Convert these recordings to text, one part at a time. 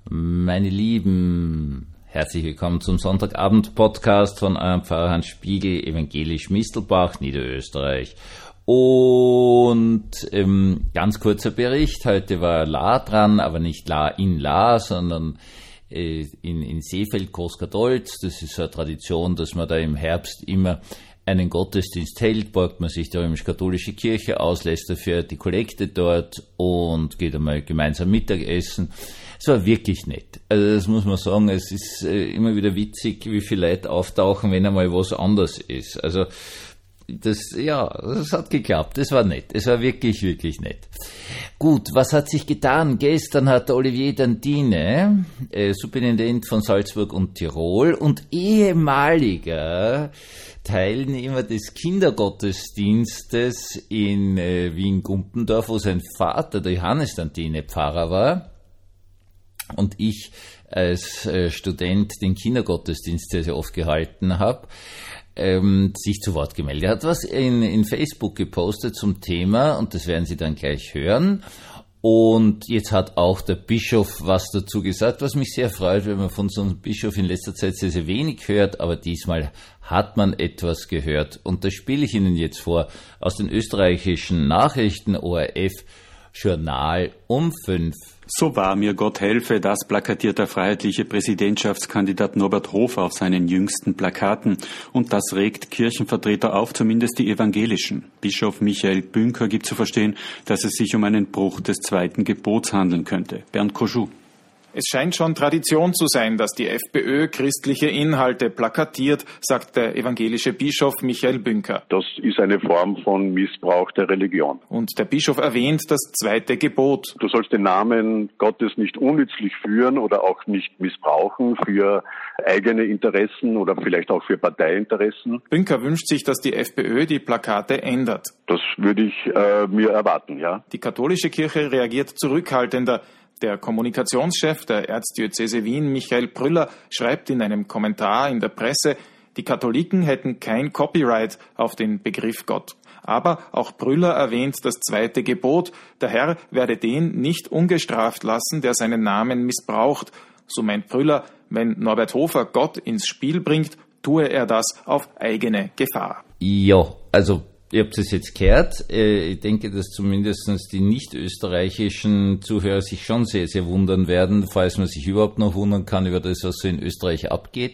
Meine Lieben, herzlich willkommen zum Sonntagabend-Podcast von eurem Pfarrer Hans Spiegel, evangelisch Mistelbach, Niederösterreich. Und ganz kurzer Bericht, heute war La dran, aber nicht La in La, sondern in Seefeld, Großkatholz. Das ist so eine Tradition, dass man da im Herbst immer einen Gottesdienst hält, borgt man sich die römisch-katholische Kirche aus, lässt dafür die Kollekte dort und geht einmal gemeinsam Mittagessen. Es war wirklich nett. Also das muss man sagen, es ist immer wieder witzig, wie viele Leute auftauchen, wenn einmal was anders ist. Also das hat geklappt, es war nett, es war wirklich, wirklich nett. Gut, was hat sich getan? Gestern hat Olivier Dandine, Superintendent von Salzburg und Tirol und ehemaliger Teilnehmer des Kindergottesdienstes in Wien-Gumpendorf, wo sein Vater, der Johannes Dandine, Pfarrer war, und ich als Student den Kindergottesdienst sehr, sehr oft gehalten habe, sich zu Wort gemeldet. Er hat was in Facebook gepostet zum Thema und das werden Sie dann gleich hören. Und jetzt hat auch der Bischof was dazu gesagt, was mich sehr freut, wenn man von so einem Bischof in letzter Zeit sehr, sehr wenig hört, aber diesmal hat man etwas gehört. Und das spiele ich Ihnen jetzt vor aus den österreichischen Nachrichten, ORF Journal um 5. So wahr mir Gott helfe, das plakatiert der freiheitliche Präsidentschaftskandidat Norbert Hofer auf seinen jüngsten Plakaten. Und das regt Kirchenvertreter auf, zumindest die evangelischen. Bischof Michael Bünker gibt zu verstehen, dass es sich um einen Bruch des 2. Gebots handeln könnte. Bernd Koschou. Es scheint schon Tradition zu sein, dass die FPÖ christliche Inhalte plakatiert, sagt der evangelische Bischof Michael Bünker. Das ist eine Form von Missbrauch der Religion. Und der Bischof erwähnt das 2. Gebot. Du sollst den Namen Gottes nicht unnützlich führen oder auch nicht missbrauchen für eigene Interessen oder vielleicht auch für Parteiinteressen. Bünker wünscht sich, dass die FPÖ die Plakate ändert. Das würde ich mir erwarten, ja. Die katholische Kirche reagiert zurückhaltender. Der Kommunikationschef der Erzdiözese Wien, Michael Prüller, schreibt in einem Kommentar in der Presse, die Katholiken hätten kein Copyright auf den Begriff Gott. Aber auch Prüller erwähnt das 2. Gebot, der Herr werde den nicht ungestraft lassen, der seinen Namen missbraucht. So meint Prüller, wenn Norbert Hofer Gott ins Spiel bringt, tue er das auf eigene Gefahr. Ja, also ihr habt es jetzt gehört. Ich denke, dass zumindest die nicht-österreichischen Zuhörer sich schon sehr, sehr wundern werden, falls man sich überhaupt noch wundern kann über das, was so in Österreich abgeht.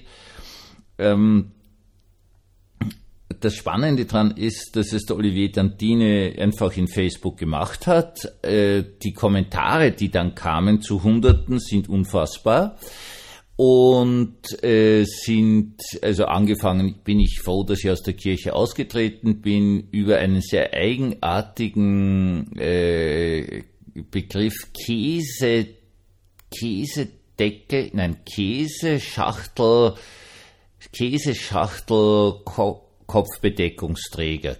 Das Spannende daran ist, dass es der Olivier Dandine einfach in Facebook gemacht hat. Die Kommentare, die dann kamen zu Hunderten, sind unfassbar. Und angefangen bin ich froh, dass ich aus der Kirche ausgetreten bin, über einen sehr eigenartigen Begriff Käseschachtel Kopfbedeckungsträger.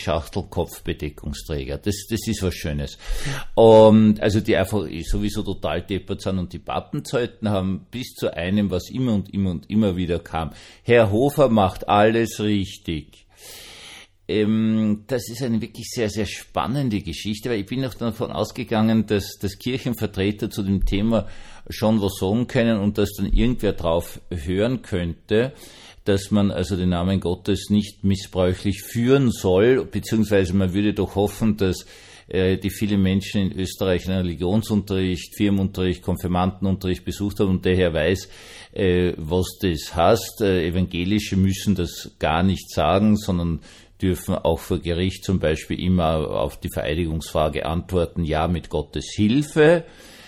Das ist was Schönes. Also die einfach sowieso total deppert sind und die Pappenzeiten haben bis zu einem, was immer und immer und immer wieder kam. Herr Hofer macht alles richtig. Das ist eine wirklich sehr, sehr spannende Geschichte, weil ich bin noch davon ausgegangen, dass Kirchenvertreter zu dem Thema schon was sagen können und dass dann irgendwer drauf hören könnte, dass man also den Namen Gottes nicht missbräuchlich führen soll, beziehungsweise man würde doch hoffen, dass die viele Menschen in Österreich einen Religionsunterricht, Firmenunterricht, Konfirmandenunterricht besucht haben und daher weiß, was das heißt. Evangelische müssen das gar nicht sagen, sondern dürfen auch vor Gericht zum Beispiel immer auf die Vereidigungsfrage antworten, ja, mit Gottes Hilfe.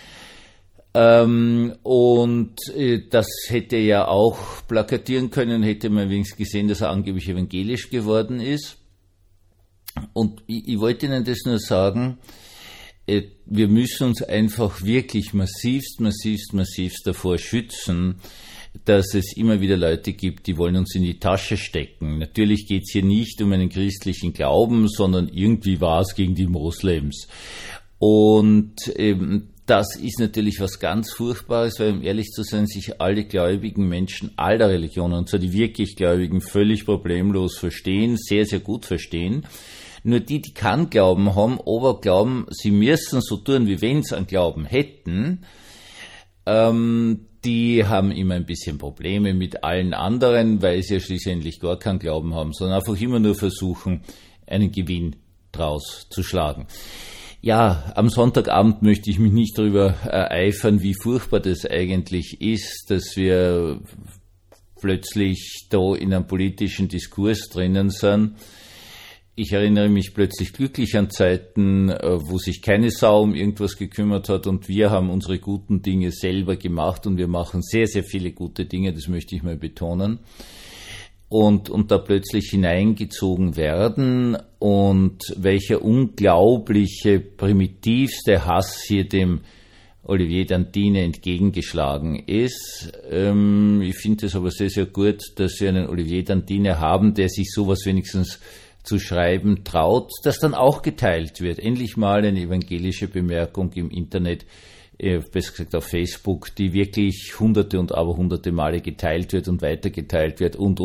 Und das hätte ja auch plakatieren können, hätte man wenigstens gesehen, dass er angeblich evangelisch geworden ist. Und ich wollte Ihnen das nur sagen, wir müssen uns einfach wirklich massivst davor schützen, dass es immer wieder Leute gibt, die wollen uns in die Tasche stecken. Natürlich geht es hier nicht um einen christlichen Glauben, sondern irgendwie war es gegen die Moslems. Und das ist natürlich was ganz Furchtbares, weil, um ehrlich zu sein, sich alle gläubigen Menschen aller Religionen, und zwar die wirklich Gläubigen, völlig problemlos verstehen, sehr, sehr gut verstehen. Nur die keinen Glauben haben, aber glauben, sie müssen so tun, wie wenn sie einen Glauben hätten, die haben immer ein bisschen Probleme mit allen anderen, weil sie ja schließlich gar keinen Glauben haben, sondern einfach immer nur versuchen, einen Gewinn draus zu schlagen. Ja, am Sonntagabend möchte ich mich nicht darüber ereifern, wie furchtbar das eigentlich ist, dass wir plötzlich da in einem politischen Diskurs drinnen sind. Ich erinnere mich plötzlich glücklich an Zeiten, wo sich keine Sau um irgendwas gekümmert hat und wir haben unsere guten Dinge selber gemacht und wir machen sehr, sehr viele gute Dinge, das möchte ich mal betonen. Und da plötzlich hineingezogen werden und welcher unglaubliche, primitivste Hass hier dem Olivier Dantine entgegengeschlagen ist. Ich finde es aber sehr, sehr gut, dass wir einen Olivier Dantine haben, der sich sowas wenigstens zu schreiben traut, das dann auch geteilt wird. Endlich mal eine evangelische Bemerkung im Internet, besser gesagt auf Facebook, die wirklich hunderte und aberhunderte Male geteilt wird und weitergeteilt wird und.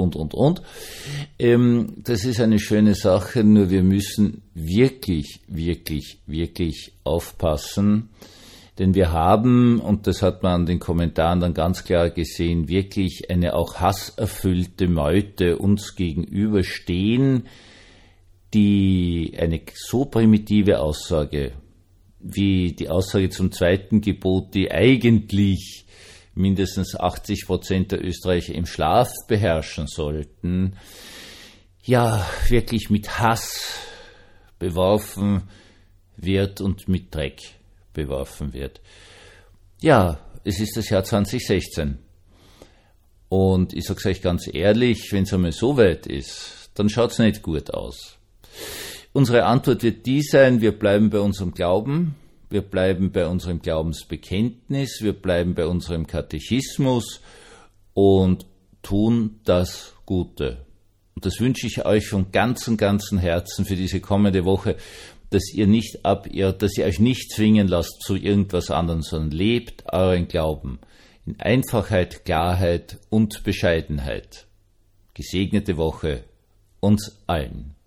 Das ist eine schöne Sache, nur wir müssen wirklich, wirklich, wirklich aufpassen, denn wir haben, und das hat man an den Kommentaren dann ganz klar gesehen, wirklich eine auch hasserfüllte Meute uns gegenüberstehen, die eine so primitive Aussage wie die Aussage zum zweiten Gebot, die eigentlich mindestens 80% der Österreicher im Schlaf beherrschen sollten, ja, wirklich mit Hass beworfen wird und mit Dreck beworfen wird. Ja, es ist das Jahr 2016. Und ich sage es euch ganz ehrlich, wenn es einmal so weit ist, dann schaut es nicht gut aus. Unsere Antwort wird die sein, wir bleiben bei unserem Glauben, wir bleiben bei unserem Glaubensbekenntnis, wir bleiben bei unserem Katechismus und tun das Gute. Und das wünsche ich euch von ganzem Herzen für diese kommende Woche, dass ihr euch nicht zwingen lasst zu irgendwas anderem, sondern lebt euren Glauben in Einfachheit, Klarheit und Bescheidenheit. Gesegnete Woche uns allen.